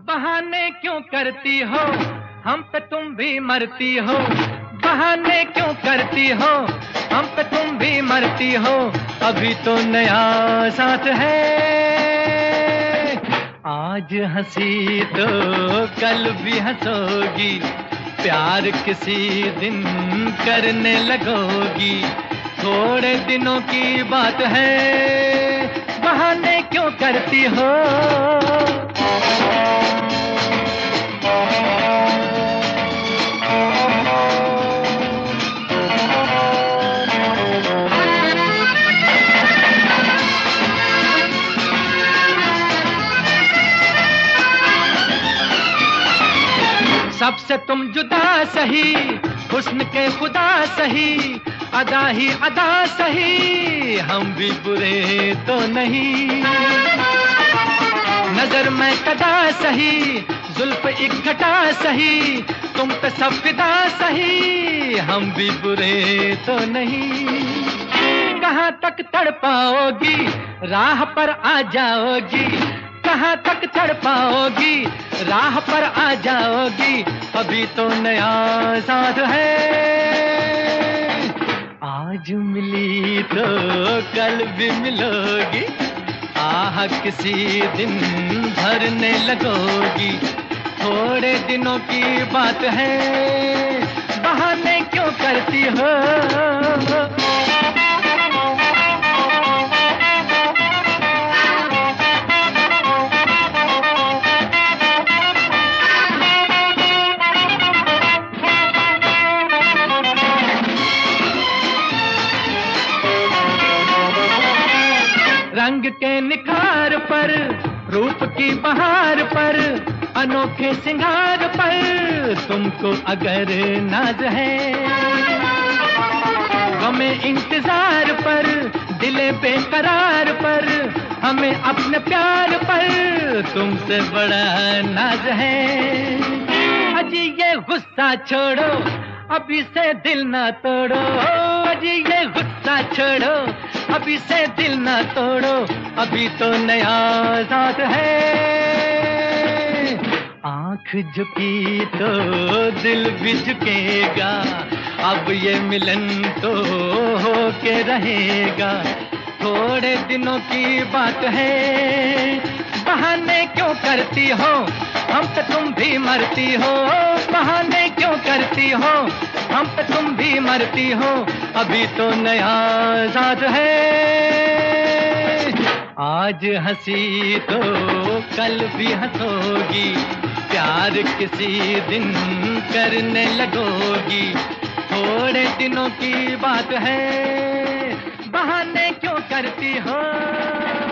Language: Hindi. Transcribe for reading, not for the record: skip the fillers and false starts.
बहाने क्यों करती हो, हम पे तुम भी मरती हो। बहाने क्यों करती हो, हम पे तुम भी मरती हो। अभी तो नया साथ है, आज हंसी तो कल भी हंसोगी। प्यार किसी दिन करने लगोगी, थोड़े दिनों की बात है। बहाने क्यों करती हो। सबसे तुम जुदा सही, हुस्न के खुदा सही, अदा ही अदा सही, हम भी बुरे तो नहीं। नजर में कदा सही, जुल्फ एक घटा सही, तुम पे सब फिदा सही, हम भी बुरे तो नहीं। कहाँ तक तड़पाओगी, राह पर आ जाओगी। कहाँ तक तड़पाओगी, राह पर आ जाओगी। अभी तो नया साथ है, आज मिली तो कल भी मिलोगी। आह किसी दिन भरने लगोगी, थोड़े दिनों की बात है। बहाने क्यों करती हो। रंग के निखार पर, रूप की बहार पर, अनोखे सिंगार पर तुमको अगर नाज है। हमें इंतजार पर, दिले बेकरार पर, हमें अपने प्यार पर तुमसे बड़ा नाज है। अजी ये गुस्सा छोड़ो, अभी से दिल ना तोड़ो। अजी ये गुस्सा छोड़ो, अभी से दिल ना तोड़ो। अभी तो नया साथ है, आंख झुकी तो दिल भी झुकेगा। अब ये मिलन तो होके रहेगा, थोड़े दिनों की बात है। बहाने क्यों करती हो, हम पे तुम भी मरती हो। बहाने क्यों करती हो, हम पे तुम भी मरती हो। अभी तो नया साथ है, आज हंसी तो कल भी हंसोगी। प्यार किसी दिन करने लगोगी, थोड़े दिनों की बात है। बहाने क्यों करती हो।